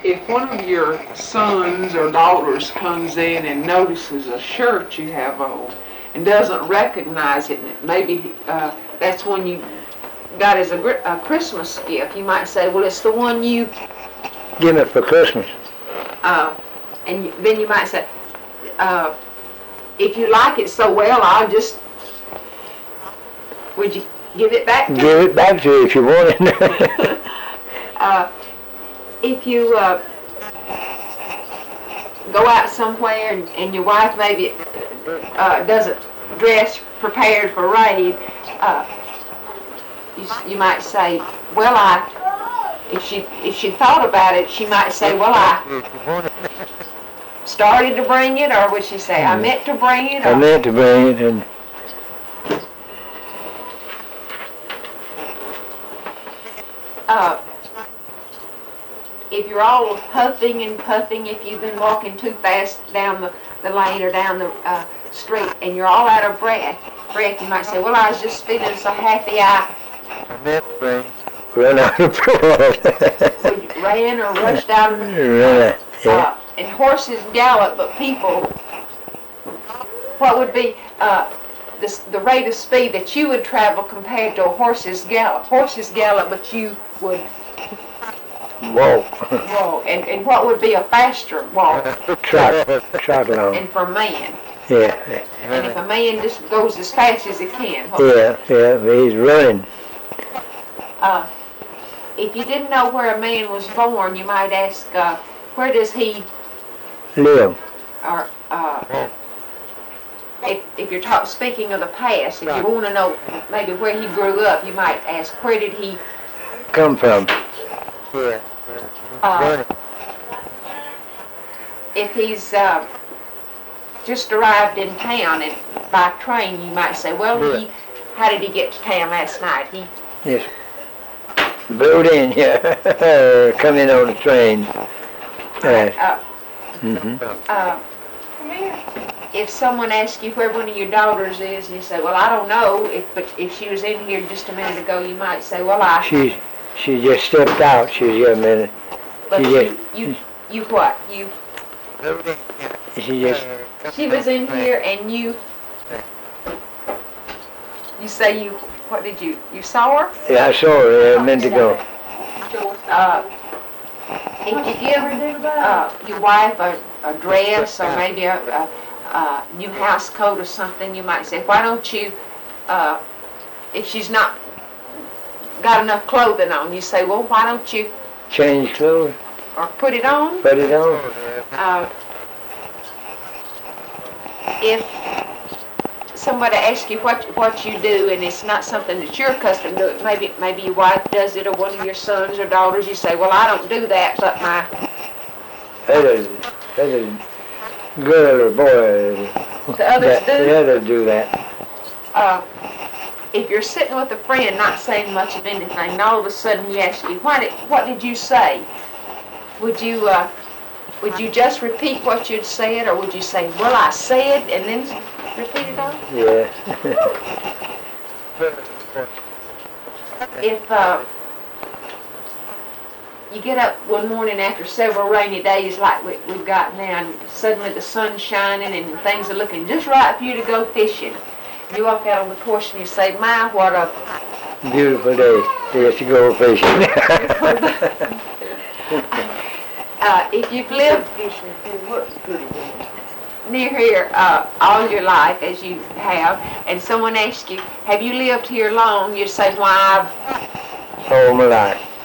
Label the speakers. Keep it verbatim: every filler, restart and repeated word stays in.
Speaker 1: if one of your sons or daughters comes in and notices a shirt you have on and doesn't recognize it, maybe uh, that's one you got as a, a Christmas gift, you might say, well, it's the one you...
Speaker 2: Give it for Christmas.
Speaker 1: Uh, and then you might say, uh, if you like it so well, I'll just... Would you give it back to
Speaker 2: Give you? it back to you if you want it.
Speaker 1: uh, if you uh, go out somewhere and, and your wife maybe uh, doesn't dress prepared for raid, uh, you, you might say, well, I, if she if she thought about it, she might say, well, I started to bring it, or would she say, I meant to bring it? Or,
Speaker 2: I meant to bring it, and
Speaker 1: uh, if you're all huffing and puffing, if you've been walking too fast down the, the lane or down the uh, street, and you're all out of breath, breath, you might say, well, I was just feeling so happy I
Speaker 2: run out of blood.
Speaker 1: ran or rushed out of the
Speaker 2: Run out, yeah.
Speaker 1: uh, and horses gallop, but people, what would be uh, the, the rate of speed that you would travel compared to a horse's gallop? Horses gallop, but you would
Speaker 2: walk.
Speaker 1: walk. And, and what would be a faster walk?
Speaker 2: Trot, trot along.
Speaker 1: And for a man.
Speaker 2: Yeah, yeah.
Speaker 1: And if a man just goes as fast as he can. what-
Speaker 2: Yeah, yeah, but he's running.
Speaker 1: Uh, if you didn't know where a man was born, you might ask, uh, where does he,
Speaker 2: Live.
Speaker 1: or uh, if, if you're talk, speaking of the past, if you want to know maybe where he grew up, you might ask, where did he,
Speaker 2: Come from.
Speaker 1: uh, if he's uh, just arrived in town and by train, you might say, well, he, how did he get to town last night? He
Speaker 2: Yes. Rode in, yeah. Come in on the train. Uh,
Speaker 1: uh,
Speaker 2: hmm
Speaker 1: uh, if someone asks you where one of your daughters is, and you say, well, I don't know, if, but if she was in here just a minute ago, you might say, well, I...
Speaker 2: She, she just stepped out. She was here a minute.
Speaker 1: But
Speaker 2: she
Speaker 1: you,
Speaker 2: just,
Speaker 1: you, you what? You,
Speaker 2: she just,
Speaker 1: she was in here and you, you say you, what did you, you saw her?
Speaker 2: yeah, I saw her a minute ago.
Speaker 1: Uh, if you give uh, your wife a, a dress or maybe a, a, a new house coat or something, you might say, why don't you, uh, if she's not got enough clothing on, you say, well, why don't you,
Speaker 2: Change clothes,
Speaker 1: or put it on?
Speaker 2: put it on.
Speaker 1: Uh, if somebody asks you what what you do and it's not something that you're accustomed to, maybe maybe your wife does it or one of your sons or daughters, you say, well, I don't do that, but my
Speaker 2: That is, that is girl or boy.
Speaker 1: the others
Speaker 2: that,
Speaker 1: do.
Speaker 2: The others do that.
Speaker 1: Uh, if you're sitting with a friend not saying much of anything, and all of a sudden he asks you, what did, what did you say? Would you uh, would you just repeat what you'd said, or would you say, well, I said, and then repeat it all?
Speaker 2: Yeah.
Speaker 1: If uh, you get up one morning after several rainy days like we, we've got now, and suddenly the sun's shining and things are looking just right for you to go fishing. You walk out on the porch and you say, my, what a
Speaker 2: Beautiful day. Yes, to go fishing.
Speaker 1: uh, if you've lived near here uh, all your life, as you have, and someone asks you, have you lived here long, you say, why, I've
Speaker 2: All my life.